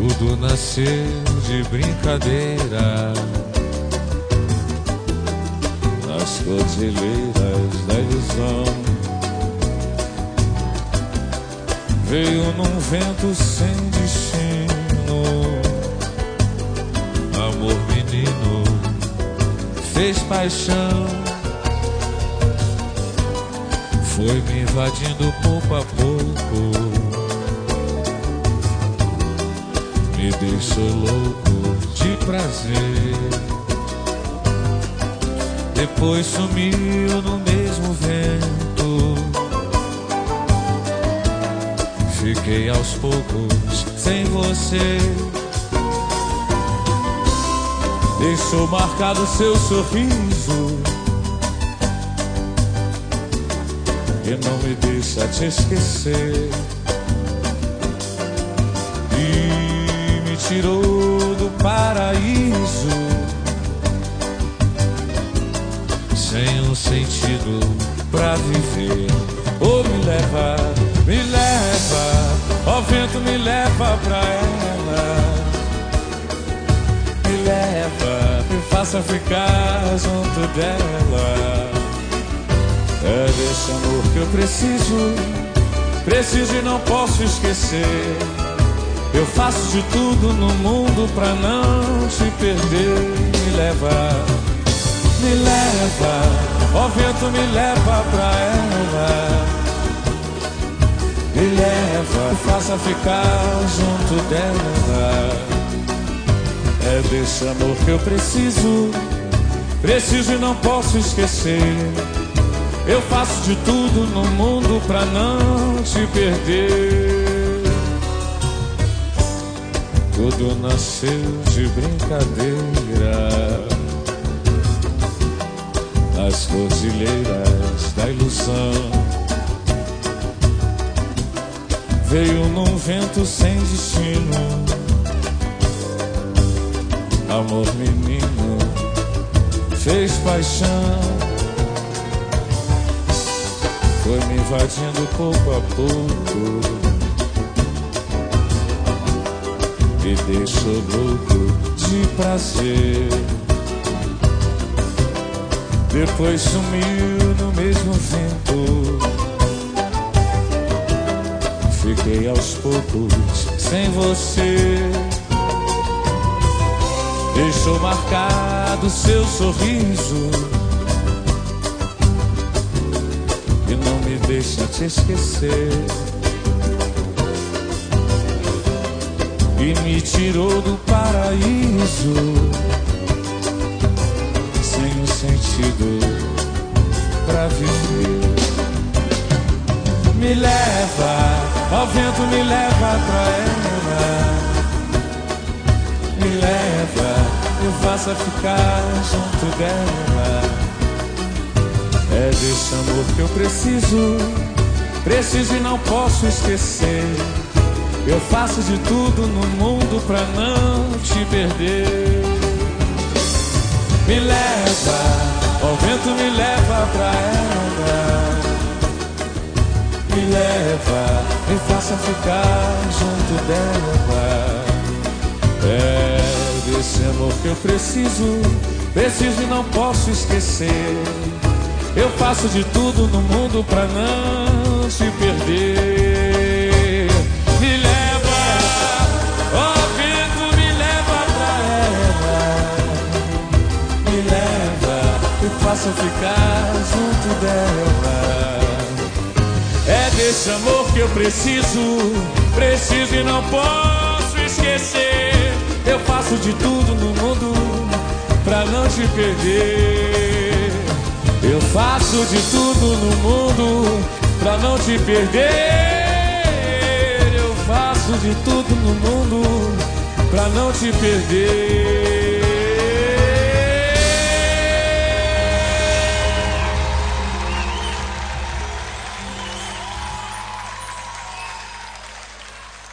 Tudo nasceu de brincadeira nas cordilheiras da ilusão. Veio num vento sem destino. Amor menino fez paixão. Foi me invadindo pouco a pouco. Me deixou louco de prazer. Depois sumiu no mesmo vento. Fiquei aos poucos sem você. Deixou marcado seu sorriso e não me deixa te esquecer. E me tirou do paraíso sem um sentido pra viver. Oh, me leva, ó vento, me leva pra ela. Me leva, me faça ficar junto dela. É desse amor que eu preciso e não posso esquecer. Eu faço de tudo no mundo pra não te perder. Me leva, ó vento, me leva pra ela. Me leva, faça ficar junto dela. É desse amor que eu preciso e não posso esquecer. Eu faço de tudo no mundo pra não te perder. Tudo nasceu de brincadeira nas cordilheiras da ilusão. Veio num vento sem destino. Amor menino fez paixão. Foi me invadindo pouco a pouco. Me deixou louco de prazer. Depois sumiu no mesmo vento. Fiquei aos poucos sem você. Deixou marcado seu sorriso e não me deixa te esquecer. E me tirou do paraíso sem um sentido pra viver. Me leva, ó vento, me leva pra ela. Me leva, me faça ficar junto dela. É desse amor que eu preciso e não posso esquecer. Eu faço de tudo no mundo pra não te perder. Me leva, ó vento, me leva pra ela. Me leva, me faça ficar junto dela. É desse amor que eu preciso e não posso esquecer. Eu faço de tudo no mundo pra não te perder. Me leva, ó vento, me leva pra ela. Me leva, me faça ficar junto dela. É desse amor que eu preciso e não posso esquecer. Eu faço de tudo no mundo pra não te perder. Eu faço de tudo no mundo pra não te perder. Eu faço de tudo no mundo pra não te perder.